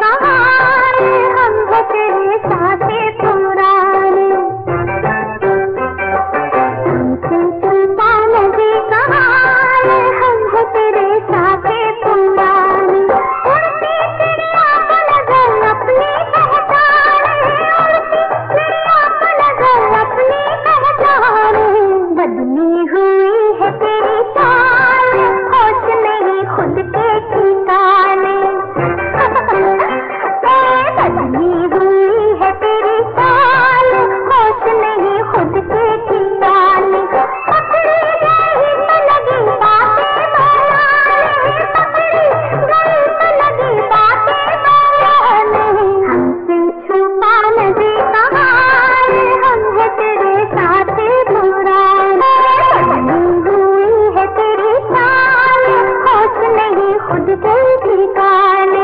कहानी, हम हैं तेरे साथी पुराने। हमसे छुपा नदी कहानी, हम हैं तेरे साथी पुराने। उड़ती चिड़िया को नजर अपनी पहचाने, उड़ती चिड़िया को नजर अपनी पहचाने। बदली हुई है तेरी चाल, होश नहीं खुद के ठिकाने। बदली हुई है तेरी चाल, होश नहीं खुद के ठिकाने। पकड़ी गई तो लगी बातें बनाने, पकड़ी गई तो लगी बातें बनाने। हमसे छुपा नदी कहानी, हम हैं तेरे साथी पुराने। बदली हुई है तेरी चाल, होश नहीं खुद के ठिकाने।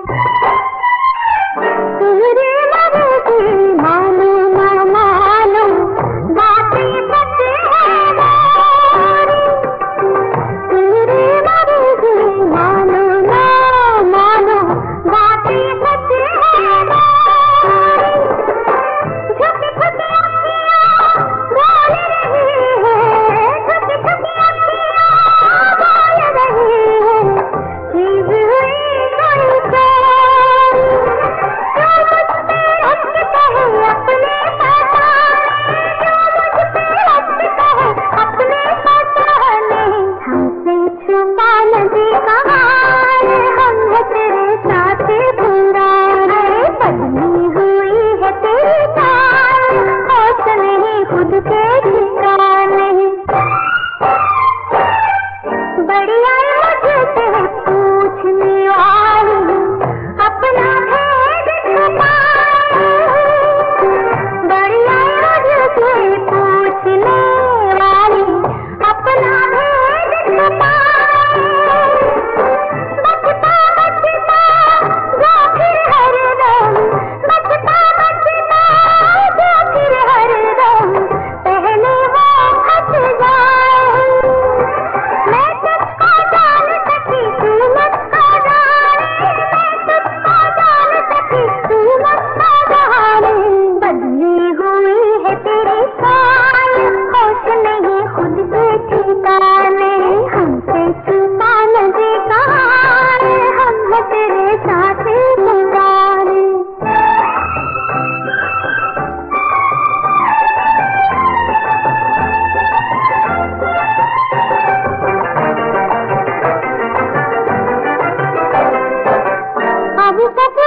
तेरी मर्जी मानो ना मानो, बातें सच है मेरी। तेरी मर्जी मानो ना मानो, बातें सच है मेरी। झुकी झुकी अखियाँ बोल रही है, झुकी झुकी अखियाँ बोल रही है। चीज हुई कोई चोरी, जो मुझ पे हंस कहे अपने पहचाने, जो मुझ पे हंस कहे अपने पहचाने। हमसे छुपा नदी कहानी, हम हैं तेरे साथी पुराने। बदली हुई है तेरी चाल, होश नहीं खुद के ठिकाने। बड़ी आई मुझसे पूछने वाली, अपना भेद छुपाए। बड़ी आई मुझसे पूछने वाली, अपना भेद छुपाए। बचता बचता जो फिर हरदम, बचता बचता जो फिर हरदम, पहले वो फंस जाए। मैं तुझको जान सकी तू मुझको जाने, मैं तुझको जान सकी तू मुझको जाने। बदली हुई है तेरी चाल, होश नहीं खुद के ठिकाने। हमसे छुपा नदी कहानी, हम हैं तेरे साथी पुराने। अब तक